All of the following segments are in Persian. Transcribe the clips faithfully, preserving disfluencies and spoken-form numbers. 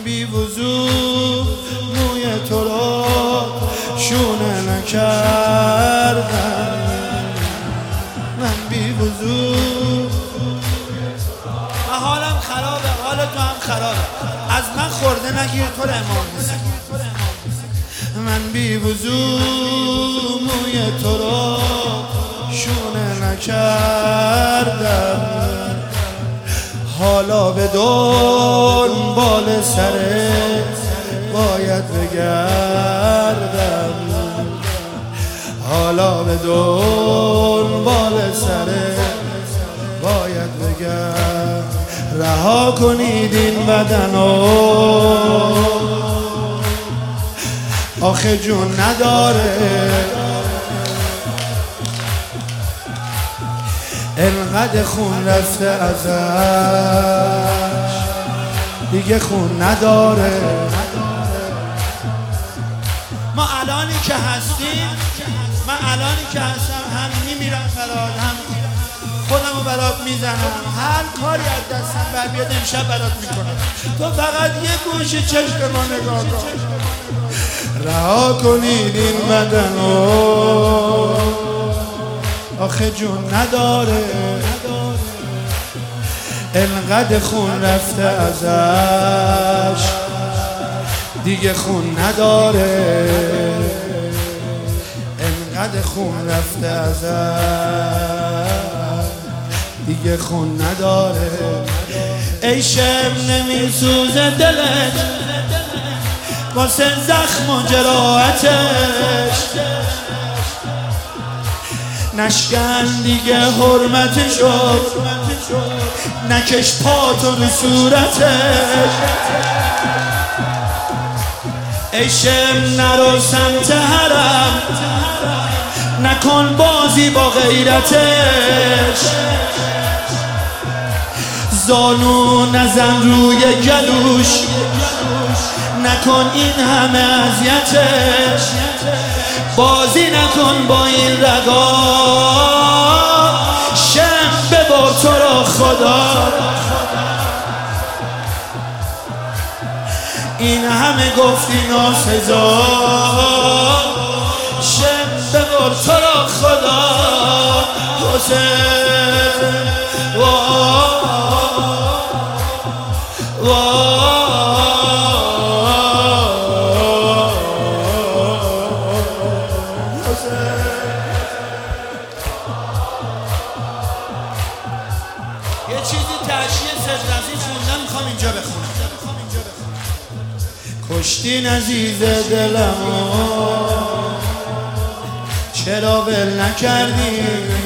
بی وضو موی تو رو شونه نکردم، من بی وضو. من حالم خرابه، حال تو هم خرابه، از من خورده نگیر تو امام حسین. من بی وضو موی تو رو شونه نکردم، حالا به دنبال سرت باید بگردم، حالا به دنبال سرت باید بگردم. رها کنید این بدنو، آخه جون نداره، انقدر خون رفته ازش دیگه خون نداره. ما الانی که هستیم، من الانی که هستم هم میمیرم برات، هم خودمو برات میزنم، هر کاری از دستم بر بیاد امشب برات میکنم، تو فقط یه گوشه چشم ما نگاه کن. رها کنید این بدنو، آخه جون نداره، انقدر خون رفته ازش دیگه خون نداره، انقدر خون رفته ازش دیگه خون نداره. ای شب نمیسوزه دلت واسه زخم و جراحتش، نشکن دیگه حرمتشو، نکش پاتو رو صورتش. ای شم نرو سمت حرم، نکن بازی با غیرتش، زانو نزن روی گلوش، نکن این همه اذیتش، بازی نکن با این رگا، شم ببر تو را خدا. این همه گفتی ناسزا، شم ببر تو را خدا. حسین یه چیزی تشییع سرزنزی خوندم، میخوام اینجا بخونم. کشتین عزیز دلمو، چرا ول نکردی؟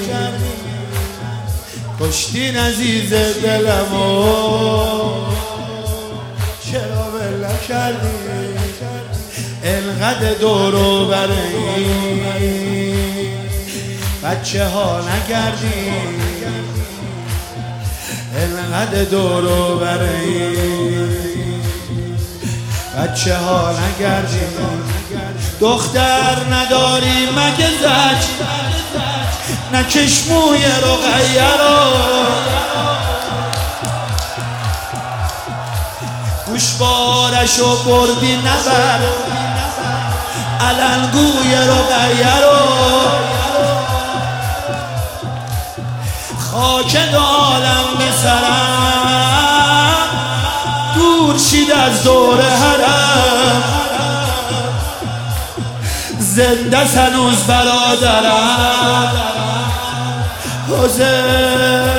کشتین عزیز دلمو، چرا ول نکردی؟ انقدر دورو برای بچه ها نگردی، انقدر دورو برای بچه ها نگردی. دختر نداری مگه زج، نکش موی رقیه رو، گوشوارشو بردی نبر علنگوی رقیه رو، خاک عالم به سرم دور شید از دور حرم، زنده هنوز برادرم حسین.